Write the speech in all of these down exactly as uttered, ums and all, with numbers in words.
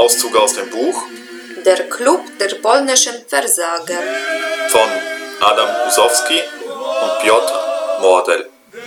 Auszug aus dem Buch Der Klub der polnischen Versager von Adam Husowski und Piotr Mordel.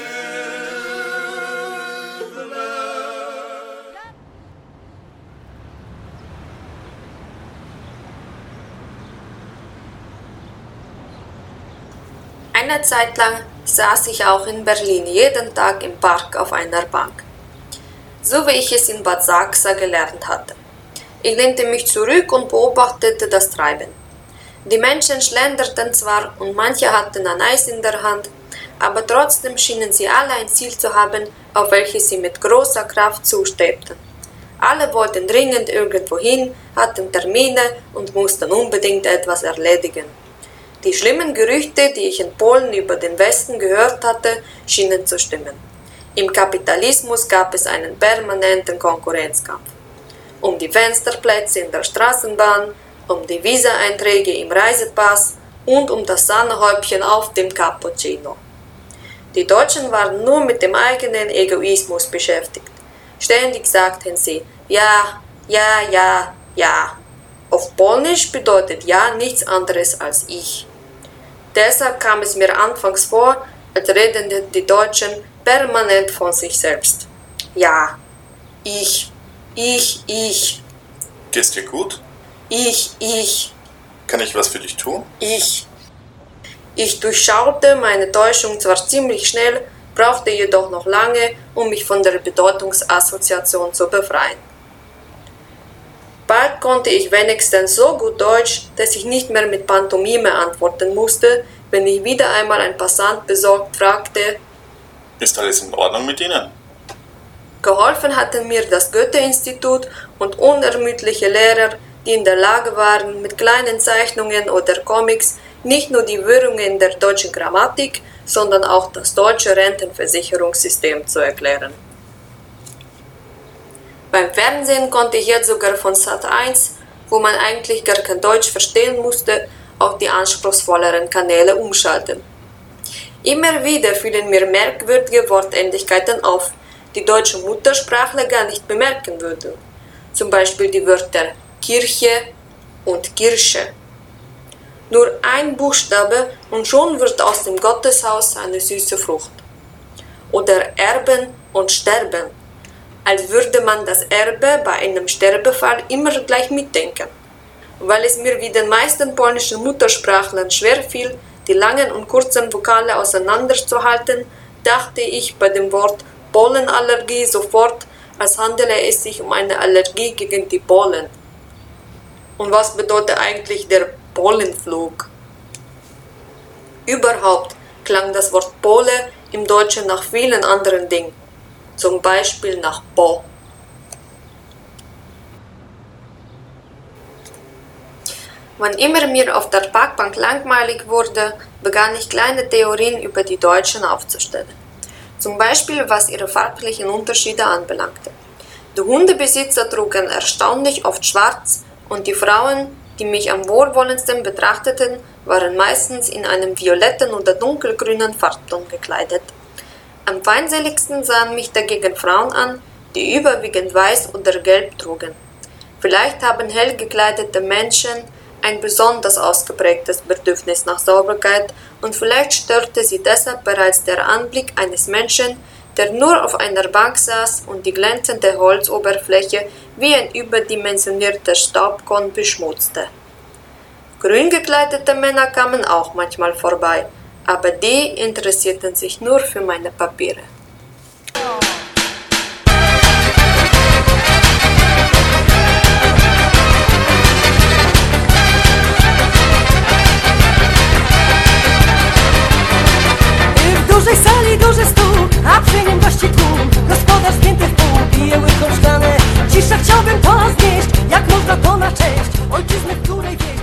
Eine Zeit lang saß ich auch in Berlin jeden Tag im Park auf einer Bank, so wie ich es in Bad Sachsa gelernt hatte. Ich lehnte mich zurück und beobachtete das Treiben. Die Menschen schlenderten zwar und manche hatten ein Eis in der Hand, aber trotzdem schienen sie alle ein Ziel zu haben, auf welches sie mit großer Kraft zustrebten. Alle wollten dringend irgendwo hin, hatten Termine und mussten unbedingt etwas erledigen. Die schlimmen Gerüchte, die ich in Polen über den Westen gehört hatte, schienen zu stimmen. Im Kapitalismus gab es einen permanenten Konkurrenzkampf. Um die Fensterplätze in der Straßenbahn, um die Visa-Einträge im Reisepass und um das Sahnehäubchen auf dem Cappuccino. Die Deutschen waren nur mit dem eigenen Egoismus beschäftigt. Ständig sagten sie, ja, ja, ja, ja. Auf Polnisch bedeutet ja nichts anderes als ich. Deshalb kam es mir anfangs vor, als redeten die Deutschen permanent von sich selbst. Ja, ich, ich, ich. Geht's dir gut? Ich, ich. Kann ich was für dich tun? Ich. Ich durchschaute meine Täuschung zwar ziemlich schnell, brauchte jedoch noch lange, um mich von der Bedeutungsassoziation zu befreien. Bald konnte ich wenigstens so gut Deutsch, dass ich nicht mehr mit Pantomime antworten musste, wenn ich wieder einmal ein Passant besorgt fragte: Ist alles in Ordnung mit Ihnen? Geholfen hatten mir das Goethe-Institut und unermüdliche Lehrer, die in der Lage waren, mit kleinen Zeichnungen oder Comics nicht nur die Wirrungen der deutschen Grammatik, sondern auch das deutsche Rentenversicherungssystem zu erklären. Beim Fernsehen konnte ich jetzt sogar von Sat eins, wo man eigentlich gar kein Deutsch verstehen musste, auf die anspruchsvolleren Kanäle umschalten. Immer wieder fielen mir merkwürdige Wortähnlichkeiten auf, die deutsche Muttersprachler gar nicht bemerken würden. Zum Beispiel die Wörter Kirche und Kirsche. Nur ein Buchstabe und schon wird aus dem Gotteshaus eine süße Frucht. Oder Erben und Sterben, als würde man das Erbe bei einem Sterbefall immer gleich mitdenken. Weil es mir wie den meisten polnischen Muttersprachlern schwerfiel, die langen und kurzen Vokale auseinanderzuhalten, dachte ich bei dem Wort Pollenallergie sofort, als handele es sich um eine Allergie gegen die Pollen. Und was bedeutet eigentlich der Pollenflug? Überhaupt klang das Wort Pole im Deutschen nach vielen anderen Dingen, zum Beispiel nach Po. Wann immer mir auf der Parkbank langweilig wurde, begann ich kleine Theorien über die Deutschen aufzustellen. Zum Beispiel was ihre farblichen Unterschiede anbelangte. Die Hundebesitzer trugen erstaunlich oft schwarz und die Frauen, die mich am wohlwollendsten betrachteten, waren meistens in einem violetten oder dunkelgrünen Farbton gekleidet. Am feindseligsten sahen mich dagegen Frauen an, die überwiegend weiß oder gelb trugen. Vielleicht haben hell gekleidete Menschen ein besonders ausgeprägtes Bedürfnis nach Sauberkeit und vielleicht störte sie deshalb bereits der Anblick eines Menschen, der nur auf einer Bank saß und die glänzende Holzoberfläche wie ein überdimensionierter Staubkorn beschmutzte. Grün gekleidete Männer kamen auch manchmal vorbei, aber die interessierten sich nur für meine Papiere. W dużej sali duży stół, a przy nim gości tłum. Gospodarz spięty w pół, pije łyką szklanę. Cisza chciałbym to znieść, jak można to na cześć ojczyzny, w której wie.